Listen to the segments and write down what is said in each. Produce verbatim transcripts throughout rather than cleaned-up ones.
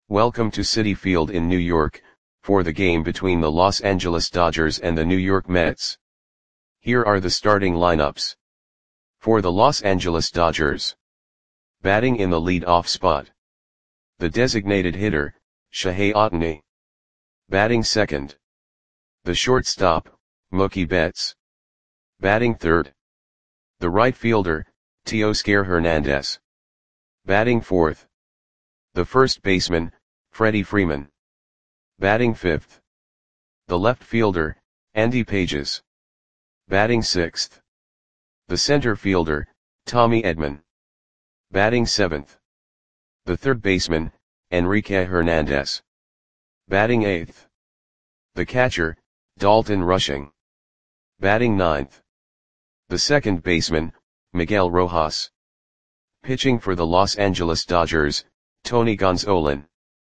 Welcome to Citi Field in New York, for the game between the Los Angeles Dodgers and the New York Mets. Here are the starting lineups. For the Los Angeles Dodgers. Batting in the lead-off spot. The designated hitter, Shohei Ohtani. Batting second. The shortstop, Mookie Betts. Batting third. The right fielder, Teoscar Hernandez. Batting fourth. The first baseman, Freddie Freeman. Batting fifth. The left fielder, Andy Pages. Batting sixth. The center fielder, Tommy Edman. Batting seventh. The third baseman, Enrique Hernandez. Batting eighth. The catcher, Dalton Rushing. Batting ninth. The second baseman, Miguel Rojas. Pitching for the Los Angeles Dodgers, Tony Gonsolin.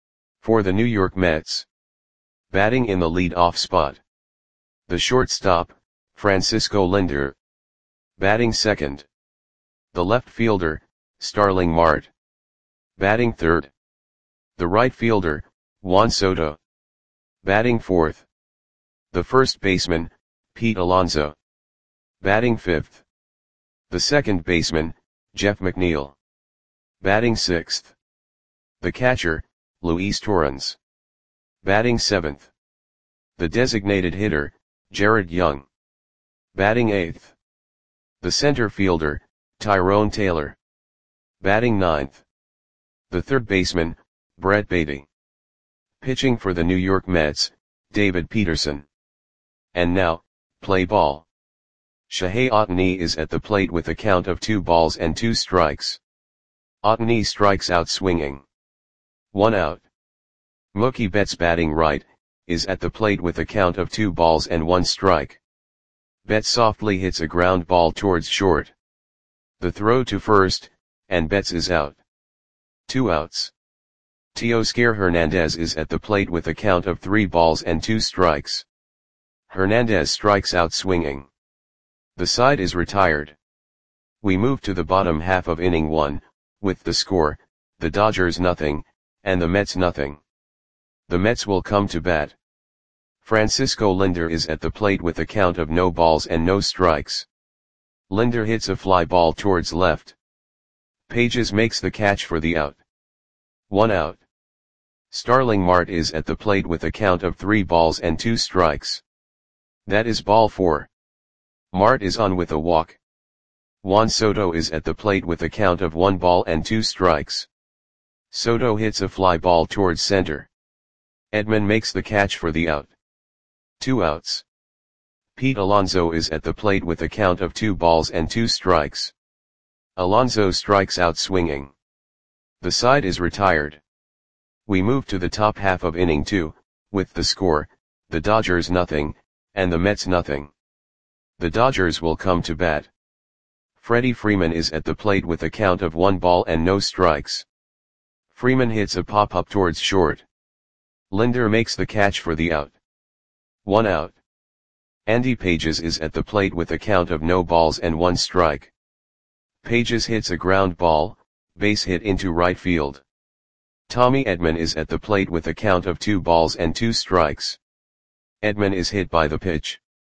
For the New York Mets. Batting in the lead-off spot. The shortstop, Francisco Lindor. Batting second. The left fielder, Starling Marte. Batting third. The right fielder, Juan Soto. Batting fourth. The first baseman, Pete Alonso. Batting fifth. The second baseman, Jeff McNeil. Batting sixth. The catcher, Luis Torrens. Batting seventh. The designated hitter, Jared Young. Batting eighth. The center fielder, Tyrone Taylor. Batting ninth. The third baseman, Brett Baty. Pitching for the New York Mets, David Peterson. And now, play ball. Shohei Ohtani is at the plate with a count of two balls and two strikes. Ohtani strikes out swinging. One out. Mookie Betts batting right, is at the plate with a count of two balls and one strike. Betts softly hits a ground ball towards short. The throw to first, and Betts is out. Two outs. Teoscar Hernandez is at the plate with a count of three balls and two strikes. Hernandez strikes out swinging. The side is retired. We move to the bottom half of inning one, with the score, the Dodgers nothing, and the Mets nothing. The Mets will come to bat. Francisco Lindor is at the plate with a count of no balls and no strikes. Lindor hits a fly ball towards left. Pages makes the catch for the out. One out. Starling Marte is at the plate with a count of three balls and two strikes. That is ball four. Marte is on with a walk. Juan Soto is at the plate with a count of one ball and two strikes. Soto hits a fly ball towards center. Edman makes the catch for the out. Two outs. Pete Alonso is at the plate with a count of two balls and two strikes. Alonso strikes out swinging. The side is retired. We move to the top half of inning two, with the score, the Dodgers nothing, and the Mets nothing. The Dodgers will come to bat. Freddie Freeman is at the plate with a count of one ball and no strikes. Freeman hits a pop-up towards short. Lindor makes the catch for the out. One out. Andy Pages is at the plate with a count of no balls and one strike. Pages hits a ground ball, base hit into right field. Tommy Edman is at the plate with a count of two balls and two strikes. Edman is hit by the pitch.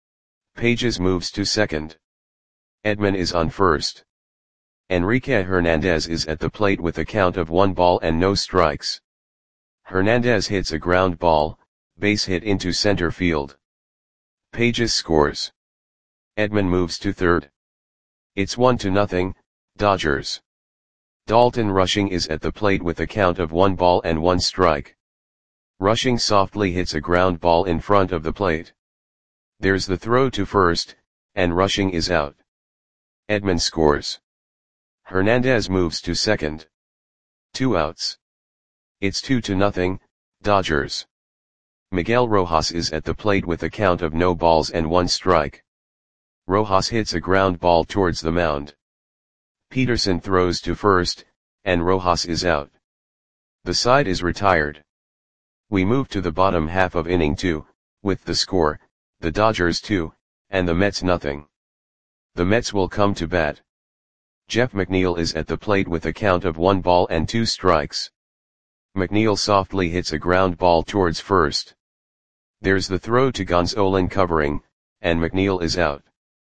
Pages moves to second. Edman is on first. Enrique Hernandez is at the plate with a count of one ball and no strikes. Hernandez hits a ground ball, base hit into center field. Pages scores. Edman moves to third. It's one to nothing, Dodgers. Dalton Rushing is at the plate with a count of one ball and one strike. Rushing softly hits a ground ball in front of the plate. There's the throw to first, and Rushing is out. Edman scores. Hernandez moves to second. Two outs. It's two to nothing, Dodgers. Miguel Rojas is at the plate with a count of no balls and one strike. Rojas hits a ground ball towards the mound. Peterson throws to first, and Rojas is out. The side is retired. We move to the bottom half of inning two, with the score, the Dodgers two, and the Mets nothing. The Mets will come to bat. Jeff McNeil is at the plate with a count of one ball and two strikes. McNeil softly hits a ground ball towards first. There's the throw to Gonzolin covering, and McNeil is out.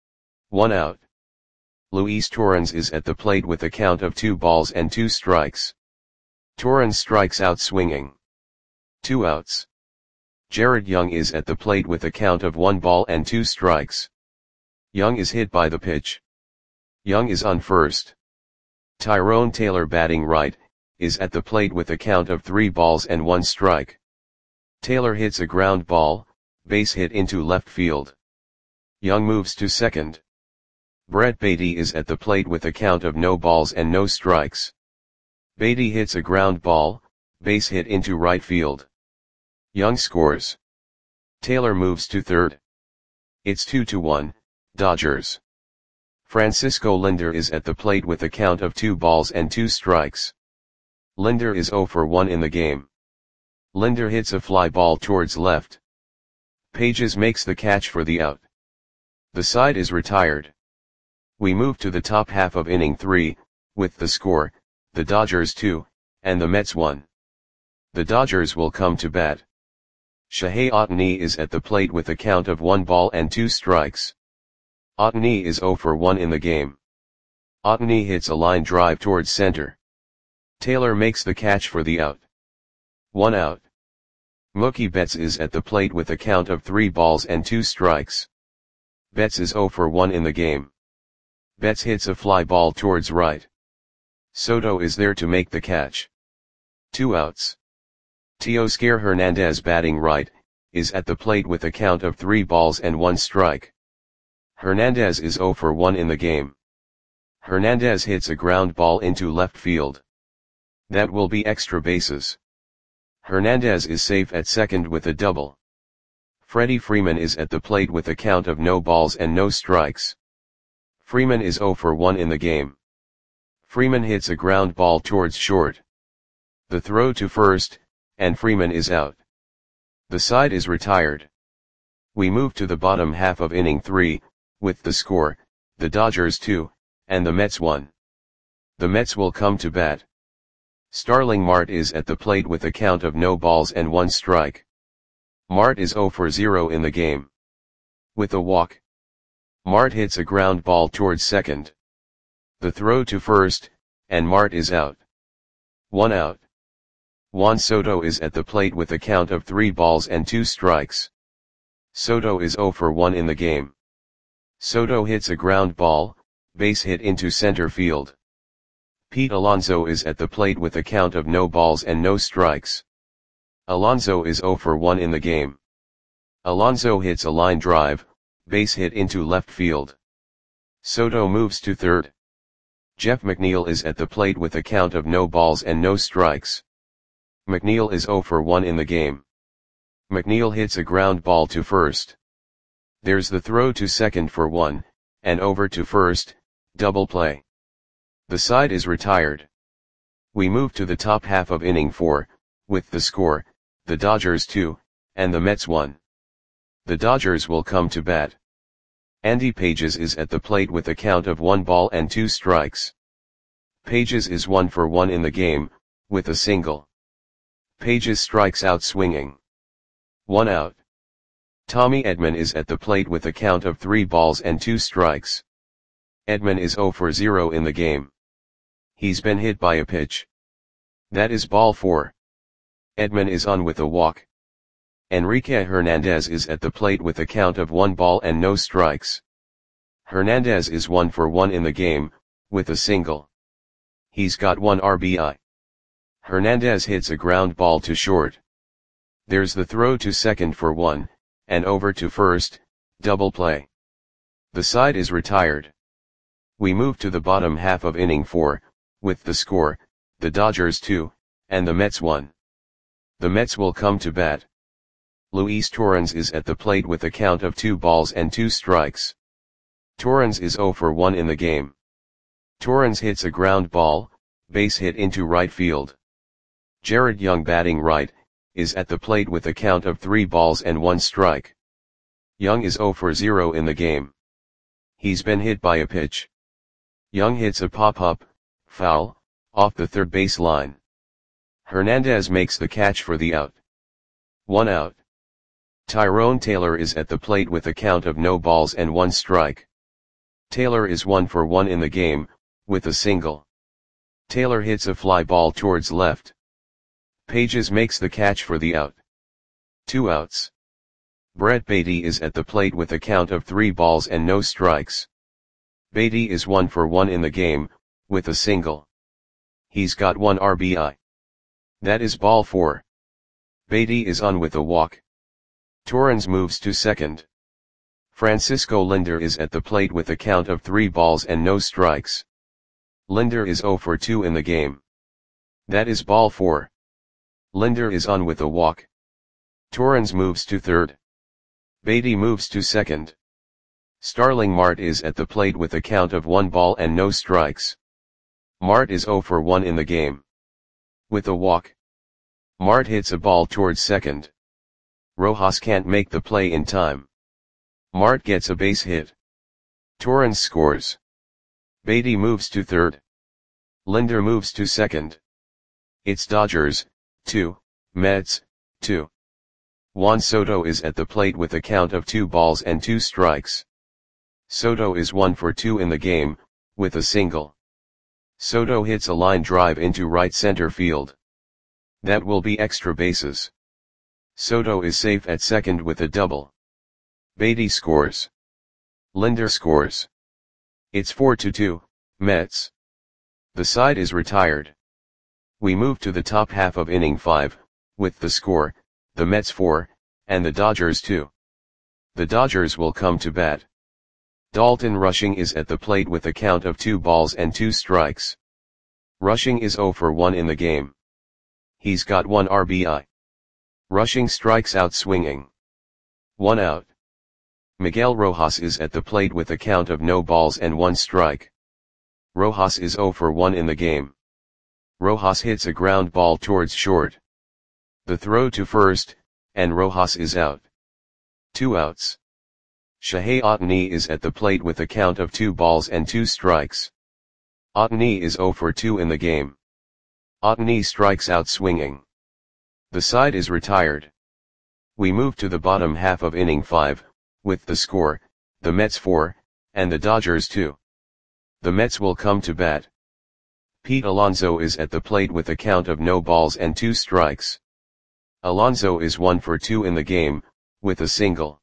One out. Luis Torrens is at the plate with a count of two balls and two strikes. Torrens strikes out swinging. Two outs. Jared Young is at the plate with a count of one ball and two strikes. Young is hit by the pitch. Young is on first. Tyrone Taylor, batting right, is at the plate with a count of three balls and one strike. Taylor hits a ground ball, base hit into left field. Young moves to second. Brett Baty is at the plate with a count of no balls and no strikes. Baty hits a ground ball, base hit into right field. Young scores. Taylor moves to third. It's two to one, Dodgers. Francisco Lindor is at the plate with a count of two balls and two strikes. Lindor is zero for one in the game. Lindor hits a fly ball towards left. Pages makes the catch for the out. The side is retired. We move to the top half of inning three, with the score, the Dodgers two, and the Mets one. The Dodgers will come to bat. Shohei Ohtani is at the plate with a count of one ball and two strikes. Ohtani is zero for one in the game. Ohtani hits a line drive towards center. Taylor makes the catch for the out. One out. Mookie Betts is at the plate with a count of three balls and two strikes. Betts is zero for one in the game. Betts hits a fly ball towards right. Soto is there to make the catch. Two outs. Teoscar Hernandez, batting right, is at the plate with a count of three balls and one strike. Hernandez is zero for one in the game. Hernandez hits a ground ball into left field. That will be extra bases. Hernandez is safe at second with a double. Freddie Freeman is at the plate with a count of no balls and no strikes. Freeman is zero for one in the game. Freeman hits a ground ball towards short. The throw to first, and Freeman is out. The side is retired. We move to the bottom half of inning three, with the score, the Dodgers two, and the Mets one. The Mets will come to bat. Starling Marte is at the plate with a count of no balls and one strike. Marte is zero for zero in the game. With a walk. Marte hits a ground ball towards second. The throw to first, and Marte is out. One out. Juan Soto is at the plate with a count of three balls and two strikes. Soto is zero for one in the game. Soto hits a ground ball, base hit into center field. Pete Alonso is at the plate with a count of no balls and no strikes. Alonso is zero for one in the game. Alonso hits a line drive, base hit into left field. Soto moves to third. Jeff McNeil is at the plate with a count of no balls and no strikes. McNeil is zero for one in the game. McNeil hits a ground ball to first. There's the throw to second for one, and over to first, double play. The side is retired. We move to the top half of inning four, with the score, the Dodgers two, and the Mets one. The Dodgers will come to bat. Andy Pages is at the plate with a count of one ball and two strikes. Pages is one for one in the game, with a single. Pages strikes out swinging. One out. Tommy Edman is at the plate with a count of three balls and two strikes. Edman is zero for zero in the game. He's been hit by a pitch. That is ball four. Edman is on with a walk. Enrique Hernandez is at the plate with a count of one ball and no strikes. Hernandez is one for one in the game, with a single. He's got one R B I. Hernandez hits a ground ball to short. There's the throw to second for one, and over to first, double play. The side is retired. We move to the bottom half of inning four, with the score, the Dodgers two, and the Mets one. The Mets will come to bat. Luis Torrens is at the plate with a count of two balls and two strikes. Torrens is zero for one in the game. Torrens hits a ground ball, base hit into right field. Jared Young, batting right, is at the plate with a count of three balls and one strike. Young is zero for zero in the game. He's been hit by a pitch. Young hits a pop-up, foul, off the third base line. Hernandez makes the catch for the out. One out. Tyrone Taylor is at the plate with a count of no balls and one strike. Taylor is one for one in the game, with a single. Taylor hits a fly ball towards left. Pages makes the catch for the out. Two outs. Brett Baty is at the plate with a count of three balls and no strikes. Baty is one for one in the game, with a single. He's got one R B I. That is ball four. Baty is on with a walk. Torrens moves to second. Francisco Lindor is at the plate with a count of three balls and no strikes. Lindor is zero for two in the game. That is ball four. Lindor is on with a walk. Torrens moves to third. Baty moves to second. Starling Marte is at the plate with a count of one ball and no strikes. Marte is zero for one in the game. With a walk. Marte hits a ball towards second. Rojas can't make the play in time. Marte gets a base hit. Torrens scores. Baty moves to third. Lindor moves to second. It's Dodgers, two, Mets, two. Juan Soto is at the plate with a count of two balls and two strikes. Soto is one for two in the game, with a single. Soto hits a line drive into right center field. That will be extra bases. Soto is safe at second with a double. Baty scores. Lindor scores. It's four to two, Mets. The side is retired. We move to the top half of inning five, with the score, the Mets four, and the Dodgers two. The Dodgers will come to bat. Dalton Rushing is at the plate with a count of two balls and two strikes. Rushing is zero for one in the game. He's got one R B I. Rushing strikes out swinging. One out. Miguel Rojas is at the plate with a count of no balls and one strike. Rojas is zero for one in the game. Rojas hits a ground ball towards short. The throw to first, and Rojas is out. Two outs. Shohei Ohtani is at the plate with a count of two balls and two strikes. Ohtani is zero for two in the game. Ohtani strikes out swinging. The side is retired. We move to the bottom half of inning five, with the score, the Mets four, and the Dodgers two. The Mets will come to bat. Pete Alonso is at the plate with a count of no balls and two strikes. Alonso is one for two in the game, with a single.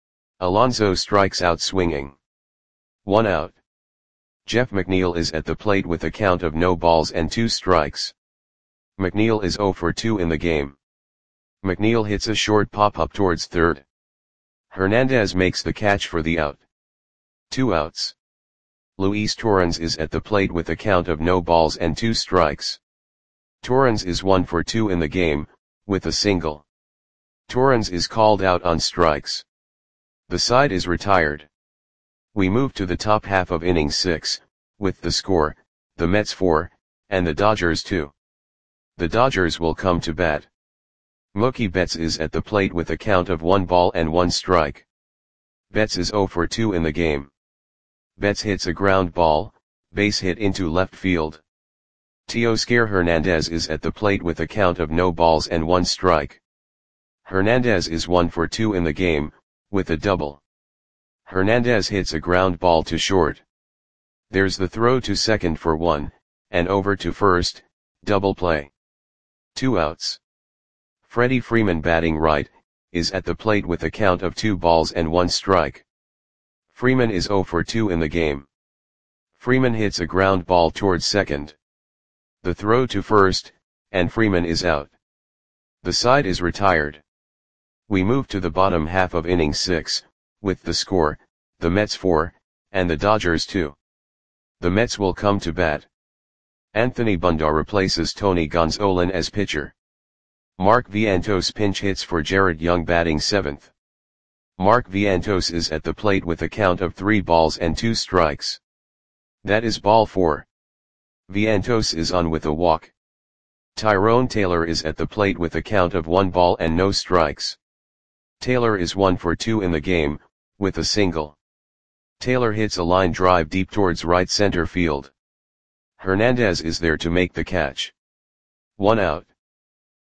Alonso strikes out swinging. One out. Jeff McNeil is at the plate with a count of no balls and two strikes. McNeil is zero for two in the game. McNeil hits a short pop-up towards third. Hernandez makes the catch for the out. Two outs. Luis Torrens is at the plate with a count of no balls and two strikes. Torrens is one for two in the game, with a single. Torrens is called out on strikes. The side is retired. We move to the top half of inning six, with the score, the Mets four, and the Dodgers two. The Dodgers will come to bat. Mookie Betts is at the plate with a count of one ball and one strike. Betts is zero for two in the game. Betts hits a ground ball, base hit into left field. Teoscar Hernandez is at the plate with a count of no balls and one strike. Hernandez is one for two in the game, with a double. Hernandez hits a ground ball to short. There's the throw to second for one, and over to first, double play. Two outs. Freddie Freeman batting right, is at the plate with a count of two balls and one strike. Freeman is zero for two in the game. Freeman hits a ground ball towards second. The throw to first, and Freeman is out. The side is retired. We move to the bottom half of inning six, with the score, the Mets four, and the Dodgers two. The Mets will come to bat. Anthony Bundar replaces Tony Gonzalez as pitcher. Mark Vientos pinch hits for Jared Young batting seventh. Mark Vientos is at the plate with a count of three balls and two strikes. That is ball four. Vientos is on with a walk. Tyrone Taylor is at the plate with a count of one ball and no strikes. Taylor is one for two in the game, with a single. Taylor hits a line drive deep towards right center field. Hernandez is there to make the catch. One out.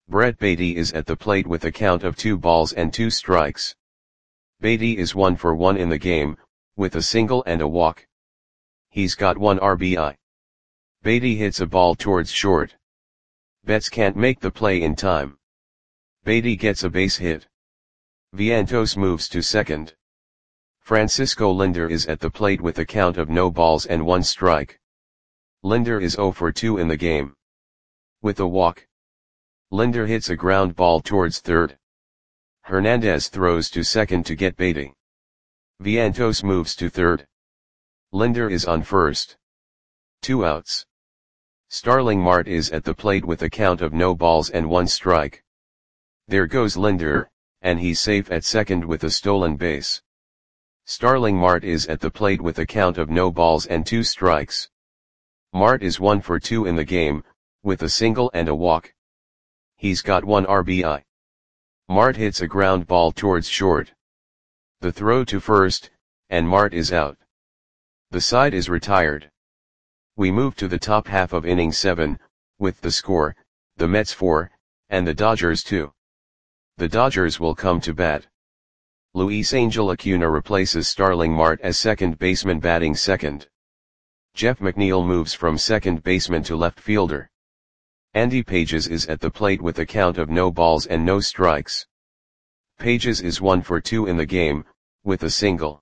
Brett Baty is at the plate with a count of two balls and two strikes. Baty is one for one in the game, with a single and a walk. He's got one R B I. Baty hits a ball towards short. Betts can't make the play in time. Baty gets a base hit. Vientos moves to second. Francisco Linder is at the plate with a count of no balls and one strike. Linder is zero for two in the game. With a walk. Linder hits a ground ball towards third. Hernandez throws to second to get Baty. Vientos moves to third. Linder is on first. Two outs. Starling Marte is at the plate with a count of no balls and one strike. There goes Linder, and he's safe at second with a stolen base. Starling Marte is at the plate with a count of no balls and two strikes. Marte is one for two in the game, with a single and a walk. He's got one R B I. Marte hits a ground ball towards short. The throw to first, and Marte is out. The side is retired. We move to the top half of inning seven, with the score, the Mets four, and the Dodgers two. The Dodgers will come to bat. Luis Angel Acuna replaces Starling Marte as second baseman batting second. Jeff McNeil moves from second baseman to left fielder. Andy Pages is at the plate with a count of no balls and no strikes. Pages is one for two in the game, with a single.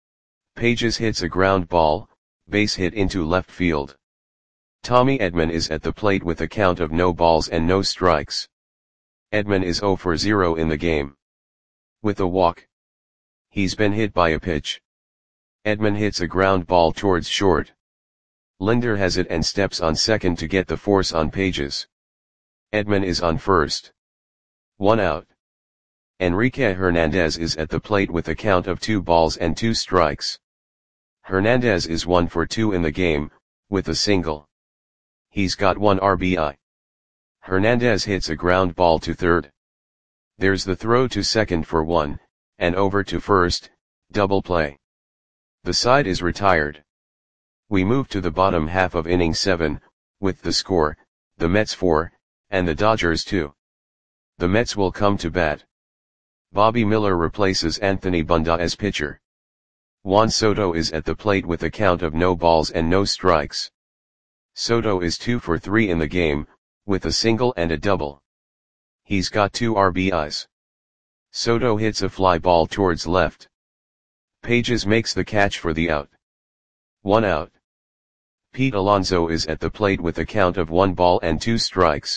Pages hits a ground ball, base hit into left field. Tommy Edman is at the plate with a count of no balls and no strikes. Edman is zero for zero in the game. With a walk. He's been hit by a pitch. Edman hits a ground ball towards short. Linder has it and steps on second to get the force on Pages. Edman is on first. One out. Enrique Hernandez is at the plate with a count of two balls and two strikes. Hernandez is one for two in the game, with a single. He's got one R B I. Hernandez hits a ground ball to third. There's the throw to second for one, and over to first, double play. The side is retired. We move to the bottom half of inning seven, with the score, the Mets four, and the Dodgers two. The Mets will come to bat. Bobby Miller replaces Anthony Bunda as pitcher. Juan Soto is at the plate with a count of no balls and no strikes. Soto is two for three in the game, with a single and a double. He's got two R B Is. Soto hits a fly ball towards left. Pages makes the catch for the out. One out. Pete Alonso is at the plate with a count of one ball and two strikes.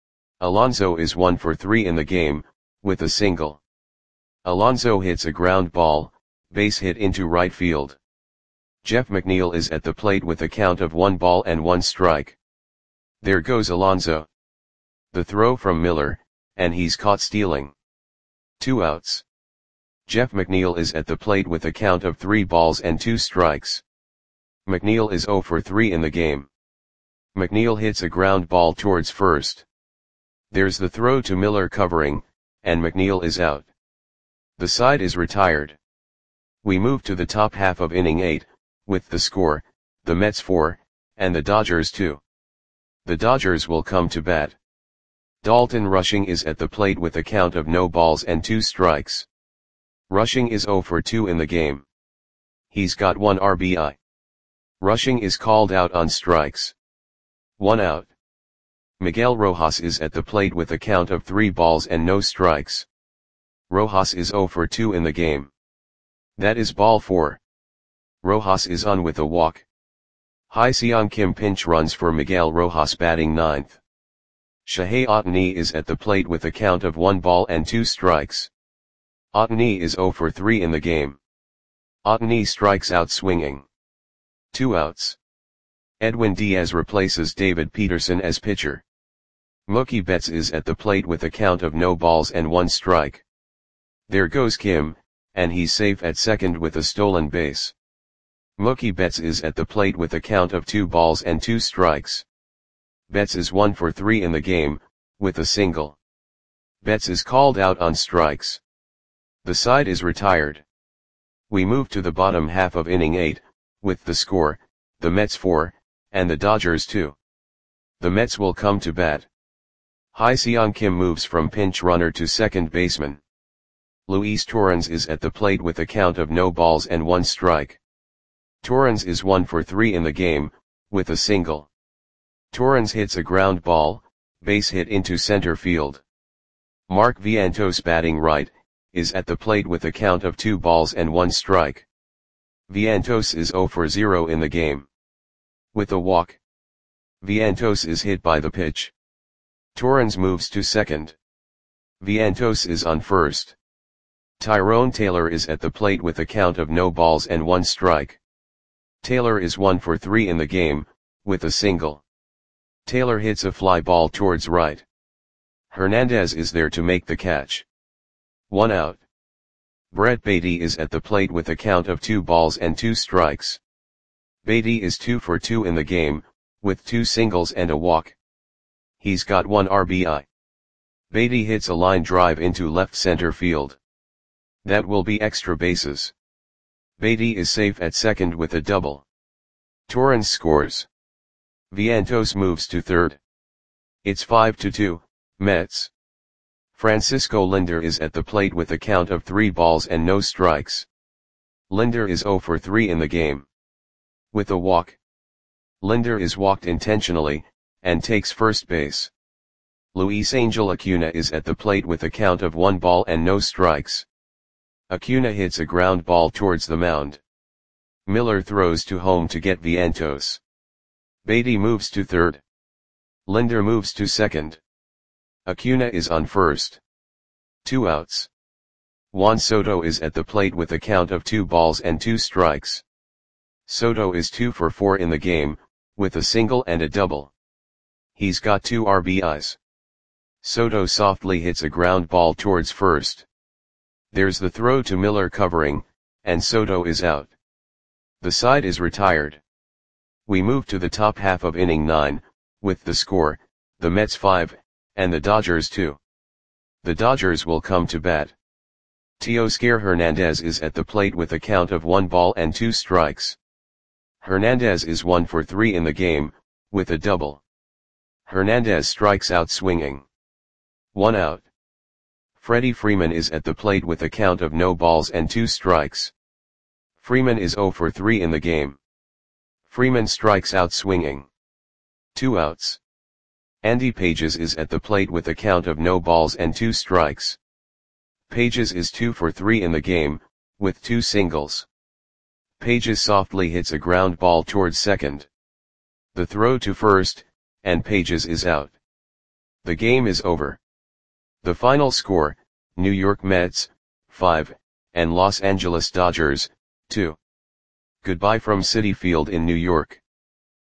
Alonso is one for three in the game, with a single. Alonso hits a ground ball, base hit into right field. Jeff McNeil is at the plate with a count of one ball and one strike. There goes Alonso. The throw from Miller, and he's caught stealing. Two outs. Jeff McNeil is at the plate with a count of three balls and two strikes. McNeil is zero for three in the game. McNeil hits a ground ball towards first. There's the throw to Miller covering, and McNeil is out. The side is retired. We move to the top half of inning eight, with the score, the Mets four, and the Dodgers two. The Dodgers will come to bat. Dalton Rushing is at the plate with a count of no balls and two strikes. Rushing is zero for two in the game. He's got one R B I. Rushing is called out on strikes. One out. Miguel Rojas is at the plate with a count of three balls and no strikes. Rojas is zero for two in the game. That is ball four. Rojas is on with a walk. Hye-Seong Kim pinch runs for Miguel Rojas batting ninth. Shohei Ohtani is at the plate with a count of one ball and two strikes. Ohtani is zero for three in the game. Ohtani strikes out swinging. Two outs. Edwin Diaz replaces David Peterson as pitcher. Mookie Betts is at the plate with a count of no balls and one strike. There goes Kim, and he's safe at second with a stolen base. Mookie Betts is at the plate with a count of two balls and two strikes. Betts is one for three in the game, with a single. Betts is called out on strikes. The side is retired. We move to the bottom half of inning eight, with the score, the Mets four, and the Dodgers two. The Mets will come to bat. Hye-Seong Kim moves from pinch runner to second baseman. Luis Torrens is at the plate with a count of no balls and one strike. Torrens is one for three in the game, with a single. Torrens hits a ground ball, base hit into center field. Mark Vientos, batting right, is at the plate with a count of two balls and one strike. Vientos is zero for zero in the game. With a walk. Vientos is hit by the pitch. Torrens moves to second. Vientos is on first. Tyrone Taylor is at the plate with a count of no balls and one strike. Taylor is one for three in the game, with a single. Taylor hits a fly ball towards right. Hernandez is there to make the catch. One out. Brett Baty is at the plate with a count of two balls and two strikes. Baty is two for two in the game, with two singles and a walk. He's got one R B I. Baty hits a line drive into left center field. That will be extra bases. Baty is safe at second with a double. Torrens scores. Vientos moves to third. It's five to two, Mets. Francisco Linder is at the plate with a count of three balls and no strikes. Linder is zero for three in the game. With a walk. Linder is walked intentionally, and takes first base. Luis Angel Acuna is at the plate with a count of one ball and no strikes. Acuna hits a ground ball towards the mound. Miller throws to home to get Vientos. Baty moves to third. Linder moves to second. Acuna is on first. Two outs. Juan Soto is at the plate with a count of two balls and two strikes. Soto is two for four in the game, with a single and a double. He's got two R B Is. Soto softly hits a ground ball towards first. There's the throw to Miller covering, and Soto is out. The side is retired. We move to the top half of inning nine, with the score, the Mets five, and the Dodgers two. The Dodgers will come to bat. Teoscar Hernandez is at the plate with a count of one ball and two strikes. Hernandez is one for three in the game, with a double. Hernandez strikes out swinging. One out. Freddie Freeman is at the plate with a count of no balls and two strikes. Freeman is zero for three in the game. Freeman strikes out swinging. Two outs. Andy Pages is at the plate with a count of no balls and two strikes. Pages is two for three in the game, with two singles. Pages softly hits a ground ball towards second. The throw to first, and Pages is out. The game is over. The final score, New York Mets, five, and Los Angeles Dodgers, two. Goodbye from Citi Field in New York.